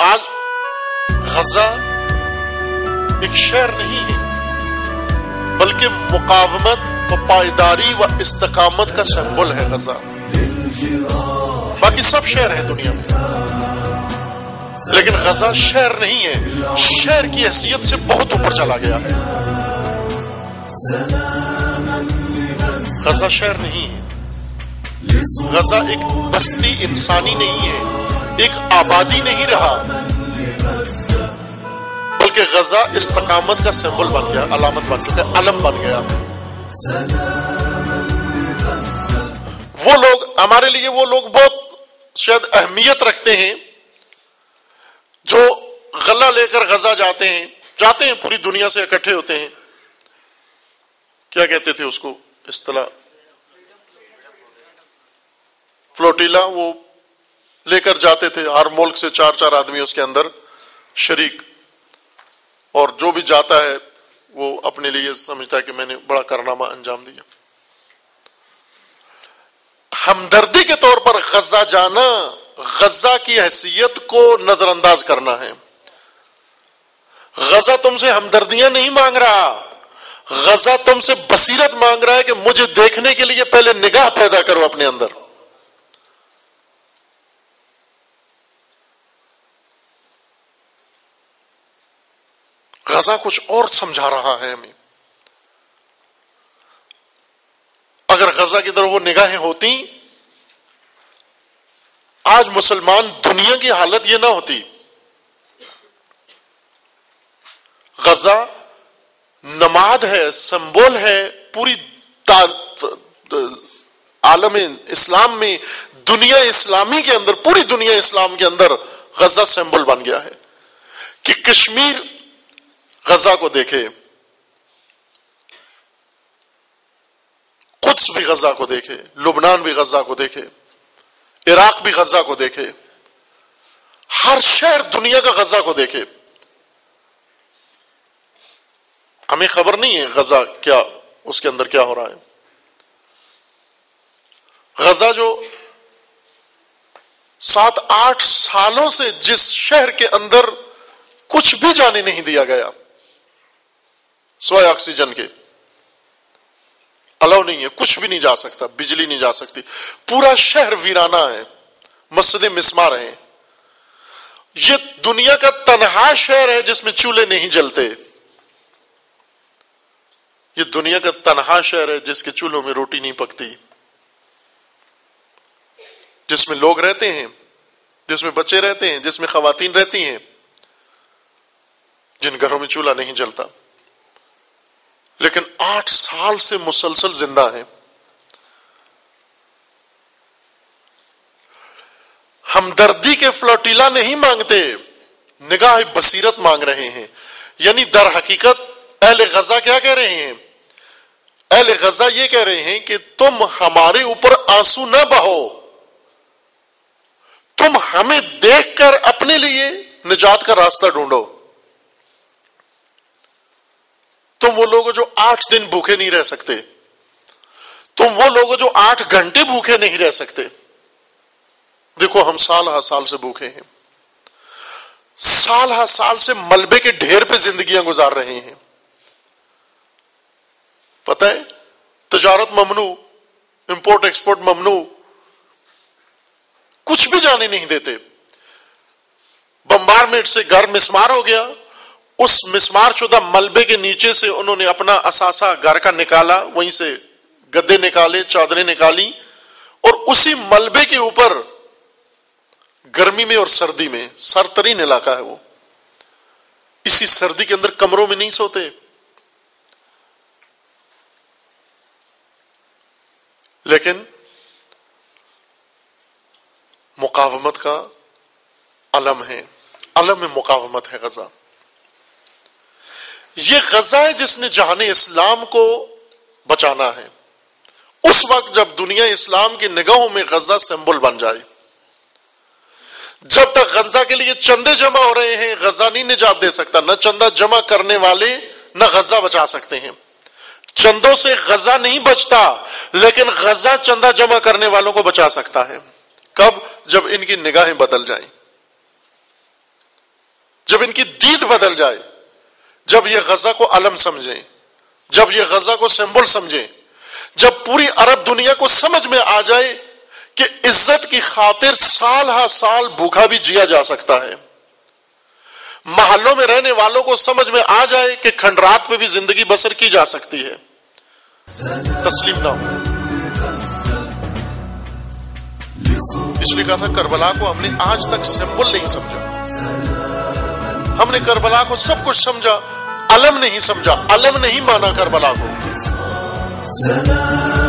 آج غزہ ایک شہر نہیں ہے بلکہ مقاومت و پائیداری و استقامت کا سمبل ہے غزہ. باقی سب شہر ہیں دنیا میں لیکن غزہ شہر نہیں ہے. شہر کی حیثیت سے بہت اوپر چلا گیا ہے. غزہ شہر نہیں ہے. غزہ ایک بستی انسانی نہیں ہے, ایک آبادی نہیں رہا, بلکہ غزہ استقامت کا سمبل بن گیا, علامت بن گیا, علم بن گیا. وہ لوگ ہمارے لیے وہ لوگ بہت شاید اہمیت رکھتے ہیں جو غلہ لے کر غزہ جاتے ہیں پوری دنیا سے اکٹھے ہوتے ہیں. کیا کہتے تھے اس کو اصطلاح, فلوٹیلا. وہ لے کر جاتے تھے ہر ملک سے 4 آدمی اس کے اندر شریک, اور جو بھی جاتا ہے وہ اپنے لیے سمجھتا ہے کہ میں نے بڑا کارنامہ انجام دیا. ہمدردی کے طور پر غزہ جانا غزہ کی حیثیت کو نظر انداز کرنا ہے. غزہ تم سے ہمدردیاں نہیں مانگ رہا, غزہ تم سے بصیرت مانگ رہا ہے کہ مجھے دیکھنے کے لیے پہلے نگاہ پیدا کرو اپنے اندر. غزہ کچھ اور سمجھا رہا ہے ہمیں. اگر غزہ کی طرف وہ نگاہیں ہوتی, آج مسلمان دنیا کی حالت یہ نہ ہوتی. غزہ نماد ہے, سمبول ہے پوری عالم اسلام میں, دنیا اسلامی کے اندر, پوری دنیا اسلام کے اندر غزہ سمبول بن گیا ہے. کہ کشمیر غزہ کو دیکھے, قدس بھی غزہ کو دیکھے, لبنان بھی غزہ کو دیکھے, عراق بھی غزہ کو دیکھے, ہر شہر دنیا کا غزہ کو دیکھے. ہمیں خبر نہیں ہے غزہ کیا, اس کے اندر کیا ہو رہا ہے. غزہ جو 7-8 سالوں سے جس شہر کے اندر کچھ بھی جانے نہیں دیا گیا سوائے آکسیجن کے, الاؤ نہیں ہے, کچھ بھی نہیں جا سکتا, بجلی نہیں جا سکتی, پورا شہر ویرانہ ہے, مسجدیں مسمار ہیں. یہ دنیا کا تنہا شہر ہے جس میں چولہے نہیں جلتے. یہ دنیا کا تنہا شہر ہے جس کے چولہوں میں روٹی نہیں پکتی, جس میں لوگ رہتے ہیں, جس میں بچے رہتے ہیں, جس میں خواتین رہتی ہیں, جن گھروں میں چولہا نہیں جلتا, لیکن 8 سال سے مسلسل زندہ ہیں. ہمدردی کے فلوٹیلا نہیں مانگتے, نگاہ بصیرت مانگ رہے ہیں. یعنی در حقیقت اہل غزہ کیا کہہ رہے ہیں؟ اہل غزہ یہ کہہ رہے ہیں کہ تم ہمارے اوپر آنسو نہ بہو, تم ہمیں دیکھ کر اپنے لیے نجات کا راستہ ڈھونڈو. تم وہ لوگ جو 8 دن بھوکے نہیں رہ سکتے, تم وہ لوگ جو 8 گھنٹے بھوکے نہیں رہ سکتے. دیکھو ہم سال ہر سال سے بھوکے ہیں, سال ہر سال سے ملبے کے ڈھیر پہ زندگیاں گزار رہے ہیں. پتہ ہے تجارت ممنوع, امپورٹ ایکسپورٹ ممنوع, کچھ بھی جانے نہیں دیتے. بمبارمنٹ سے گھر مسمار ہو گیا, اس مسمار شدہ ملبے کے نیچے سے انہوں نے اپنا اثاثہ گھر کا نکالا, وہیں سے گدے نکالے, چادریں نکالی, اور اسی ملبے کے اوپر گرمی میں اور سردی میں, سرترین علاقہ ہے وہ, اسی سردی کے اندر کمروں میں نہیں سوتے. لیکن مقاومت کا علم ہے, علم مقاومت ہے غزہ. یہ غزہ ہے جس نے جہان اسلام کو بچانا ہے. اس وقت جب دنیا اسلام کی نگاہوں میں غزہ سمبل بن جائے, جب تک غزہ کے لیے چندے جمع ہو رہے ہیں غزہ نہیں نجات دے سکتا. نہ چندہ جمع کرنے والے نہ غزہ بچا سکتے ہیں. چندوں سے غزہ نہیں بچتا, لیکن غزہ چندہ جمع کرنے والوں کو بچا سکتا ہے. کب؟ جب ان کی نگاہیں بدل جائیں. جب ان کی دید بدل جائے، جب یہ غزہ کو علم سمجھیں، جب یہ غزہ کو سمبل سمجھیں، جب پوری عرب دنیا کو سمجھ میں آ جائے کہ عزت کی خاطر سال ہا سال بھوکا بھی جیا جا سکتا ہے، محلوں میں رہنے والوں کو سمجھ میں آ جائے کہ کھنڈرات میں بھی زندگی بسر کی جا سکتی ہے، تسلیم نہ ہو۔ اس لیے کہا تھا کربلا کو ہم نے آج تک سمبل نہیں سمجھا، ہم نے کربلا کو سب کچھ سمجھا، علم نہیں سمجھا، علم نہیں مانا کربلا کو۔